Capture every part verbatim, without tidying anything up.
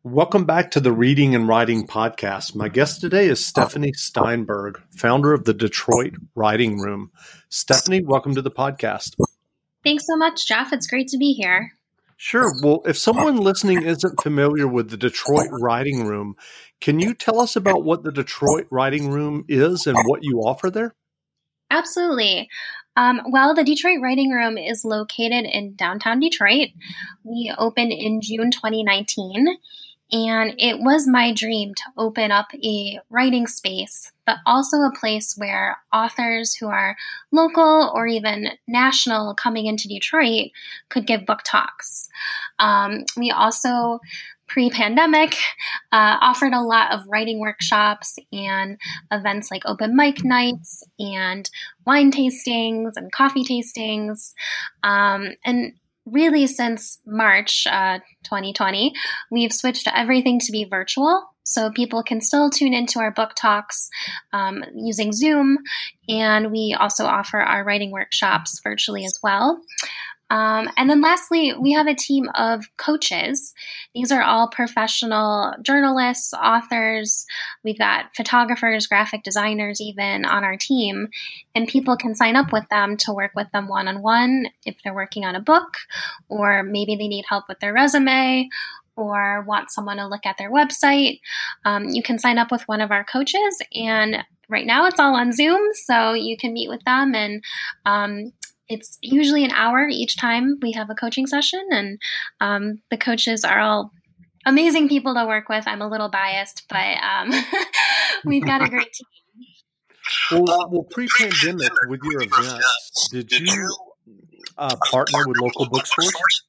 Welcome back to the Reading and Writing Podcast. My guest today is Stephanie Steinberg, founder of the Detroit Writing Room. Stephanie, welcome to the podcast. Thanks so much, Jeff. It's great to be here. Sure. Well, if someone listening isn't familiar with the Detroit Writing Room, can you tell us about what the Detroit Writing Room is and what you offer there? Absolutely. Um, well, the Detroit Writing Room is located in downtown Detroit. We opened in June twenty nineteen. And it was my dream to open up a writing space, but also a place where authors who are local or even national coming into Detroit could give book talks. Um, we also, pre-pandemic, uh, offered a lot of writing workshops and events like open mic nights and wine tastings and coffee tastings. Um, and Really, since March uh, twenty twenty, we've switched everything to be virtual, so people can still tune into our book talks um, using Zoom, and we also offer our writing workshops virtually as well. Um, and then lastly, we have a team of coaches. These are all professional journalists, authors. We've got photographers, graphic designers even on our team. And people can sign up with them to work with them one-on-one if they're working on a book, or maybe they need help with their resume, or want someone to look at their website. Um, you can sign up with one of our coaches, and right now it's all on Zoom, so you can meet with them, and um, it's usually an hour each time we have a coaching session, and um, the coaches are all amazing people to work with. I'm a little biased, but um, we've got a great team. Well, well, pre-pandemic, with your events, did you uh, partner with local bookstores?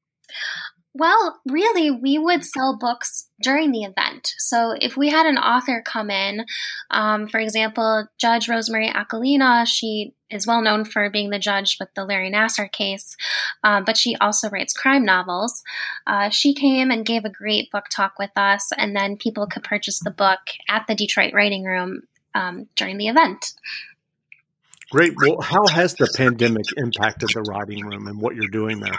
Well, really, we would sell books during the event. So if we had an author come in, um, for example, Judge Rosemary Aquilina, she is well known for being the judge with the Larry Nassar case, uh, but she also writes crime novels. Uh, she came and gave a great book talk with us, and then people could purchase the book at the Detroit Writing Room um, during the event. Great. Well, how has the pandemic impacted the writing room and what you're doing there?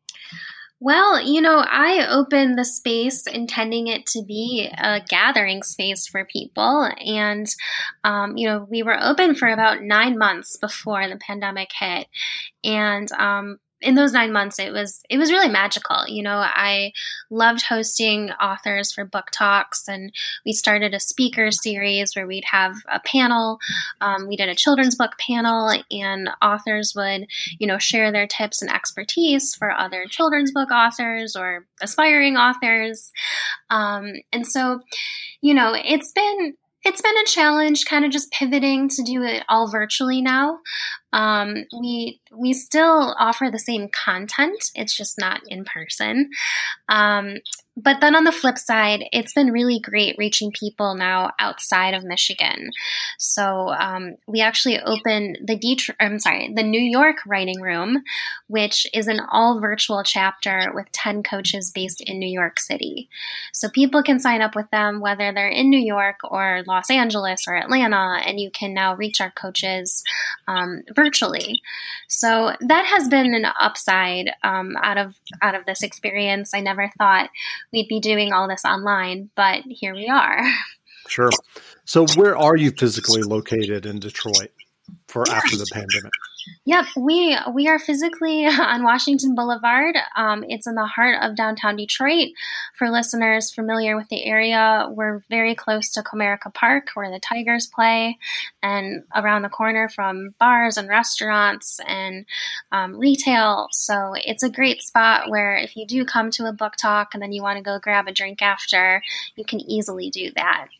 Well, you know, I opened the space intending it to be a gathering space for people. And, um, you know, we were open for about nine months before the pandemic hit. And, um, in those nine months, it was it was really magical. You know, I loved hosting authors for book talks, and we started a speaker series where we'd have a panel. Um, we did a children's book panel, and authors would, you know, share their tips and expertise for other children's book authors or aspiring authors. Um, and so, you know, it's been It's been a challenge kind of just pivoting to do it all virtually now. Um, we we still offer the same content. It's just not in person. Um, but then on the flip side, it's been really great reaching people now outside of Michigan. So um, we actually opened the Detroit, I'm sorry, the New York Writing Room, which is an all virtual chapter with ten coaches based in New York City. So people can sign up with them whether they're in New York or Los Angeles or Atlanta, and you can now reach our coaches um, virtually. So that has been an upside um, out of out of this experience. I never thought we'd be doing all this online, but here we are. Sure. So where are you physically located in Detroit for after the pandemic? Yep, we we are physically on Washington Boulevard. Um, it's in the heart of downtown Detroit. For listeners familiar with the area, we're very close to Comerica Park, where the Tigers play, and around the corner from bars and restaurants and um, retail. So it's a great spot where if you do come to a book talk and then you want to go grab a drink after, you can easily do that.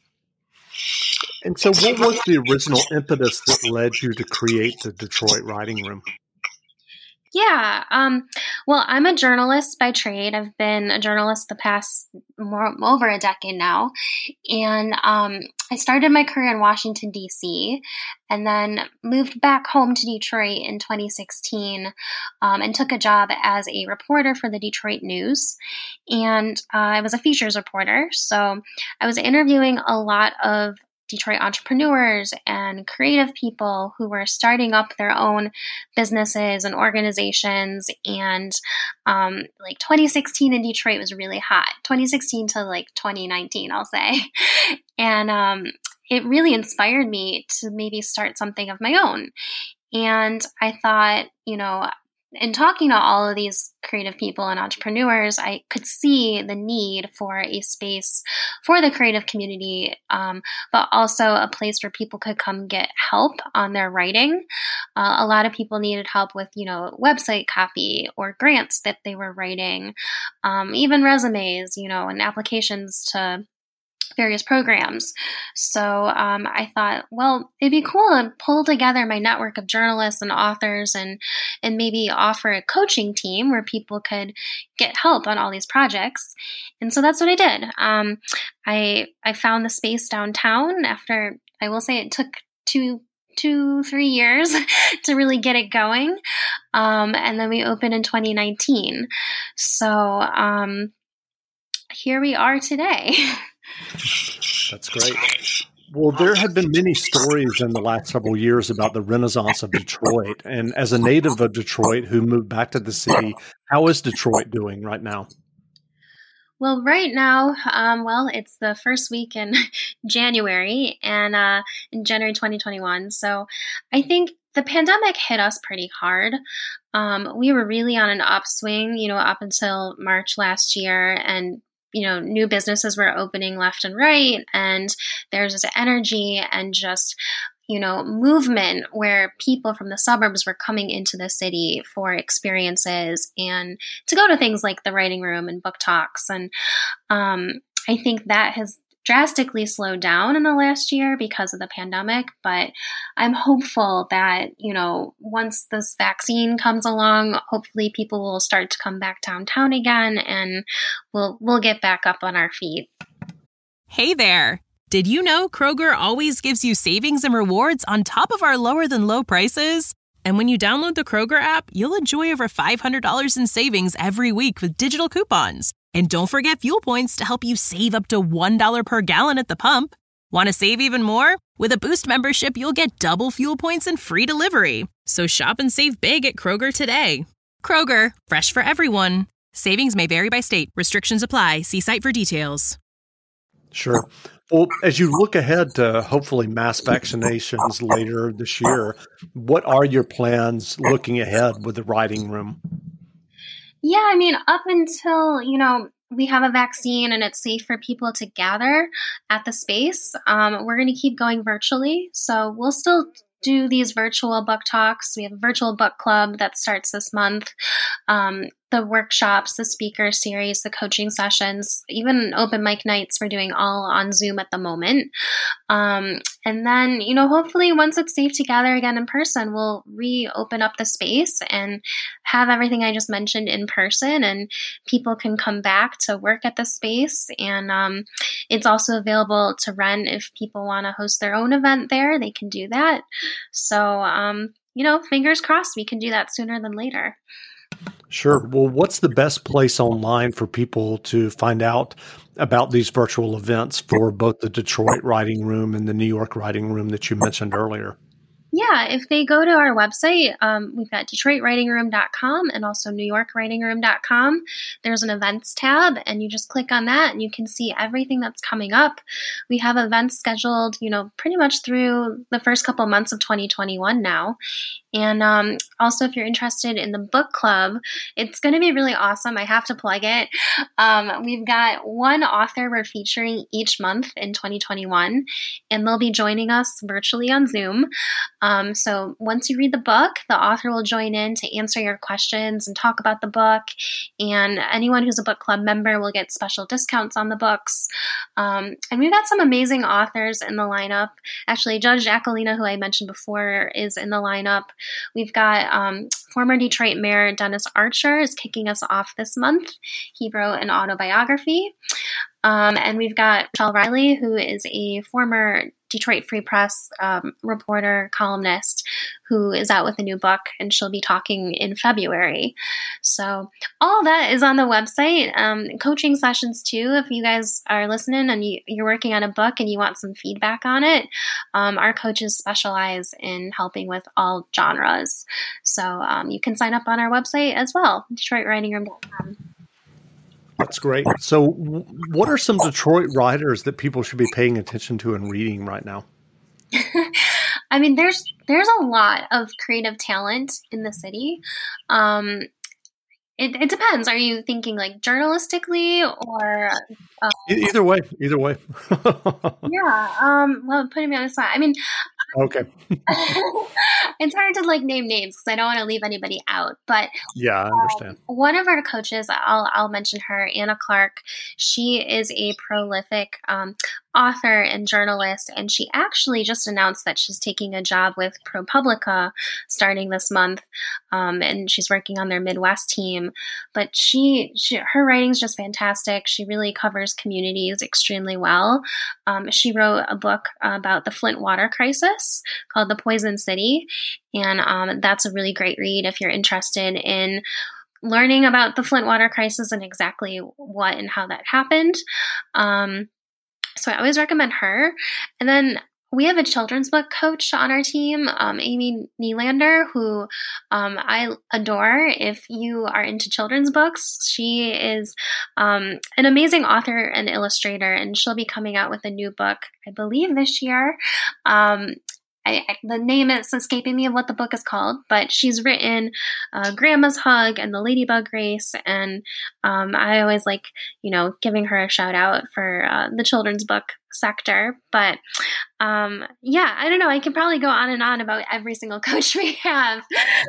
And so what was the original impetus that led you to create the Detroit Writing Room? Yeah. Um, well, I'm a journalist by trade. I've been a journalist the past more over a decade now. And um, I started my career in Washington, D C, and then moved back home to Detroit in twenty sixteen um, and took a job as a reporter for the Detroit News. And uh, I was a features reporter. So I was interviewing a lot of Detroit entrepreneurs and creative people who were starting up their own businesses and organizations. And um, like twenty sixteen in Detroit was really hot, twenty sixteen to like twenty nineteen, I'll say. And um, it really inspired me to maybe start something of my own. And I thought, you know, in talking to all of these creative people and entrepreneurs, I could see the need for a space for the creative community, um, but also a place where people could come get help on their writing. Uh, a lot of people needed help with, you know, website copy or grants that they were writing, um, even resumes, you know, and applications to various programs. So um, I thought, well, it'd be cool to pull together my network of journalists and authors and and maybe offer a coaching team where people could get help on all these projects. And so that's what I did. Um, I I found the space downtown after, I will say it took two two, three years to really get it going. Um, and then we opened in twenty nineteen. So um, here we are today. That's great. Well, there have been many stories in the last several years about the renaissance of Detroit. And as a native of Detroit who moved back to the city, how is Detroit doing right now? Well, right now, um, well, it's the first week in January and uh, in January twenty twenty-one. So I think the pandemic hit us pretty hard. Um, we were really on an upswing, you know, up until March last year, and you know, new businesses were opening left and right, and there's this energy and just, you know, movement where people from the suburbs were coming into the city for experiences and to go to things like the writing room and book talks. And um, I think that has drastically slowed down in the last year because of the pandemic, but I'm hopeful that, you know, once this vaccine comes along, hopefully people will start to come back downtown again and we'll we'll get back up on our feet. Hey there. Did you know Kroger always gives you savings and rewards on top of our lower than low prices? And when you download the Kroger app, you'll enjoy over five hundred dollars in savings every week with digital coupons. And don't forget fuel points to help you save up to one dollar per gallon at the pump. Want to save even more? With a Boost membership, you'll get double fuel points and free delivery. So shop and save big at Kroger today. Kroger, fresh for everyone. Savings may vary by state. Restrictions apply. See site for details. Sure. Well, as you look ahead to hopefully mass vaccinations later this year, what are your plans looking ahead with the writing room? Yeah, I mean, up until, you know, we have a vaccine and it's safe for people to gather at the space, um, we're going to keep going virtually. So we'll still do these virtual book talks. We have a virtual book club that starts this month. Um, the workshops, the speaker series, the coaching sessions, even open mic nights, we're doing all on Zoom at the moment. Um, and then, you know, hopefully once it's safe to gather again in person, we'll reopen up the space and have everything I just mentioned in person, and people can come back to work at the space. And um, it's also available to rent if people want to host their own event there, they can do that. So, um, you know, fingers crossed we can do that sooner than later. Sure. Well, what's the best place online for people to find out about these virtual events for both the Detroit Writing Room and the New York Writing Room that you mentioned earlier? Yeah, if they go to our website, um, we've got detroit writing room dot com and also new york writing room dot com. There's an events tab, and you just click on that and you can see everything that's coming up. We have events scheduled, you know, pretty much through the first couple months of twenty twenty-one now. And um, also, if you're interested in the book club, it's going to be really awesome. I have to plug it. Um, we've got one author we're featuring each month in twenty twenty-one, and they'll be joining us virtually on Zoom. Um, so once you read the book, the author will join in to answer your questions and talk about the book. And anyone who's a book club member will get special discounts on the books. Um, and we've got some amazing authors in the lineup. Actually, Judge Aquilina, who I mentioned before, is in the lineup. We've got um, former Detroit Mayor Dennis Archer is kicking us off this month. He wrote an autobiography. Um, and we've got Michelle Riley, who is a former Detroit Free Press um, reporter, columnist, who is out with a new book, and she'll be talking in February. So all that is on the website. Um, coaching sessions too. If you guys are listening and you, you're working on a book and you want some feedback on it, um, our coaches specialize in helping with all genres. So um, you can sign up on our website as well, Detroit Writing Room dot com. That's great. So what are some Detroit writers that people should be paying attention to and reading right now? I mean, there's there's a lot of creative talent in the city. Um, it, it depends. Are you thinking like journalistically or? Uh, either way, either way. yeah. Um, well, putting me on the spot. I mean, okay. It's hard to like name names because I don't want to leave anybody out. But yeah, I understand. Um, one of our coaches, I'll I'll mention her, Anna Clark. She is a prolific um, author and journalist, and she actually just announced that she's taking a job with ProPublica starting this month, um, and she's working on their Midwest team. But she, she her writing's just fantastic. She really covers communities extremely well. Um, she wrote a book about the Flint water crisis called The Poison City, and um, that's a really great read if you're interested in learning about the Flint water crisis and exactly what and how that happened. Um, so I always recommend her. And then we have a children's book coach on our team, um, Amy Nylander, who um, I adore. If you are into children's books, she is um, an amazing author and illustrator, and she'll be coming out with a new book, I believe, this year. Um, I, I, the name is escaping me of what the book is called, but she's written uh, Grandma's Hug and The Ladybug Race, and um, I always like, you know, giving her a shout out for uh, the children's book sector. But um, yeah, I don't know. I can probably go on and on about every single coach we have.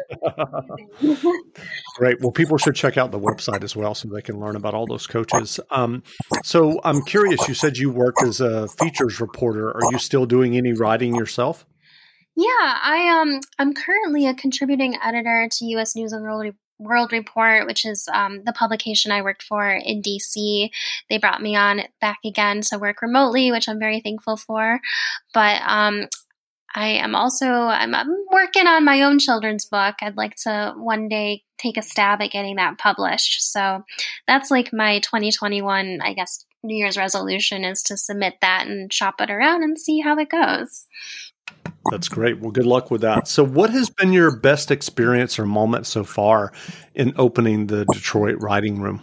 Great. Well, people should check out the website as well so they can learn about all those coaches. Um, so I'm curious, you said you worked as a features reporter. Are you still doing any writing yourself? Yeah, I um I'm currently a contributing editor to U S News and World, World Report, which is um, the publication I worked for in D C. They brought me on back again to work remotely, which I'm very thankful for. But um, I am also I'm, I'm working on my own children's book. I'd like to one day take a stab at getting that published. So that's like my twenty twenty-one, I guess, New Year's resolution is to submit that and shop it around and see how it goes. That's great. Well, good luck with that. So what has been your best experience or moment so far in opening the Detroit Writing Room?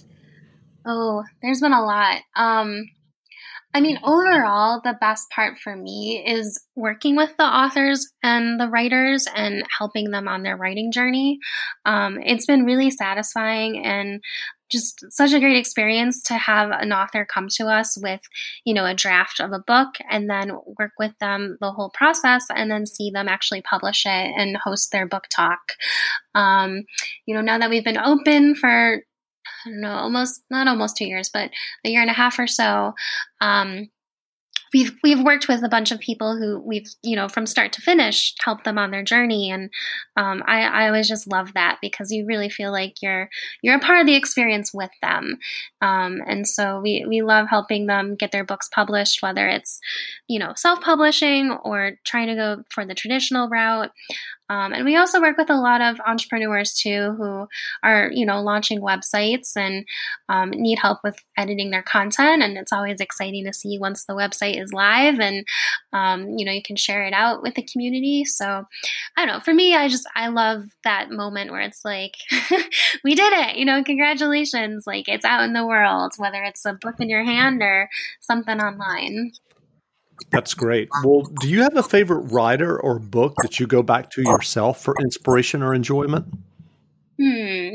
Oh, there's been a lot. Um, I mean, overall, the best part for me is working with the authors and the writers and helping them on their writing journey. Um, it's been really satisfying and just such a great experience to have an author come to us with, you know, a draft of a book and then work with them the whole process and then see them actually publish it and host their book talk. Um, you know, now that we've been open for, I don't know, almost, not almost two years, but a year and a half or so, um, We've we've worked with a bunch of people who we've, you know, from start to finish, helped them on their journey. And um, I, I always just love that because you really feel like you're you're a part of the experience with them. Um, and so we, we love helping them get their books published, whether it's, you know, self-publishing or trying to go for the traditional route. Um, and we also work with a lot of entrepreneurs too who are, you know, launching websites and um, need help with editing their content. And it's always exciting to see once the website is live and, um, you know, you can share it out with the community. So I don't know, for me, I just, I love that moment where it's like, we did it, you know, congratulations. Like it's out in the world, whether it's a book in your hand or something online. That's great. Well, do you have a favorite writer or book that you go back to yourself for inspiration or enjoyment? Hmm.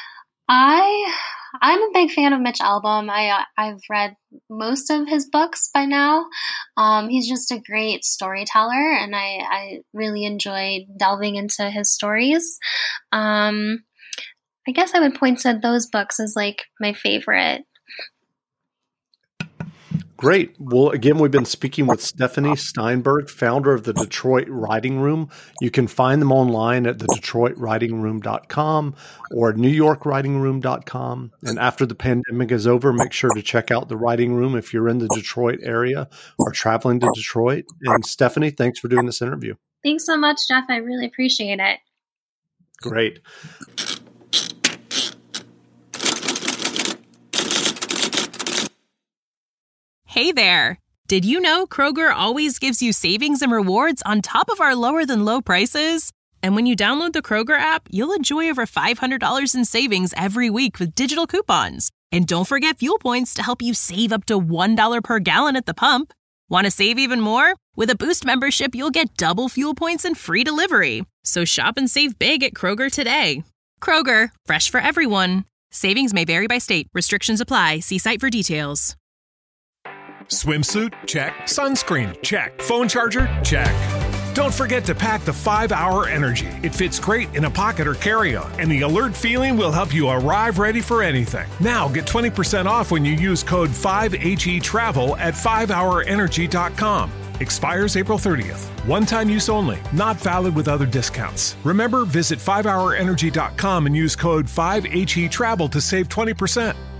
I I'm a big fan of Mitch Albom. I uh, I've read most of his books by now. Um, he's just a great storyteller, and I I really enjoy delving into his stories. Um, I guess I would point to those books as like my favorite. Great. Well, again, we've been speaking with Stephanie Steinberg, founder of the Detroit Writing Room. You can find them online at the detroit writing room dot com or new york writing room dot com. And after the pandemic is over, make sure to check out the Writing Room if you're in the Detroit area or traveling to Detroit. And Stephanie, thanks for doing this interview. Thanks so much, Jeff. I really appreciate it. Great. Hey there! Did you know Kroger always gives you savings and rewards on top of our lower than low prices? And when you download the Kroger app, you'll enjoy over five hundred dollars in savings every week with digital coupons. And don't forget fuel points to help you save up to one dollar per gallon at the pump. Want to save even more? With a Boost membership, you'll get double fuel points and free delivery. So shop and save big at Kroger today. Kroger, fresh for everyone. Savings may vary by state. Restrictions apply. See site for details. Swimsuit? Check. Sunscreen? Check. Phone charger? Check. Don't forget to pack the five hour Energy. It fits great in a pocket or carry-on, and the alert feeling will help you arrive ready for anything. Now get twenty percent off when you use code five H E travel at five hour energy dot com. Expires April thirtieth. One-time use only. Not valid with other discounts. Remember, visit five hour energy dot com and use code five H E travel to save twenty percent.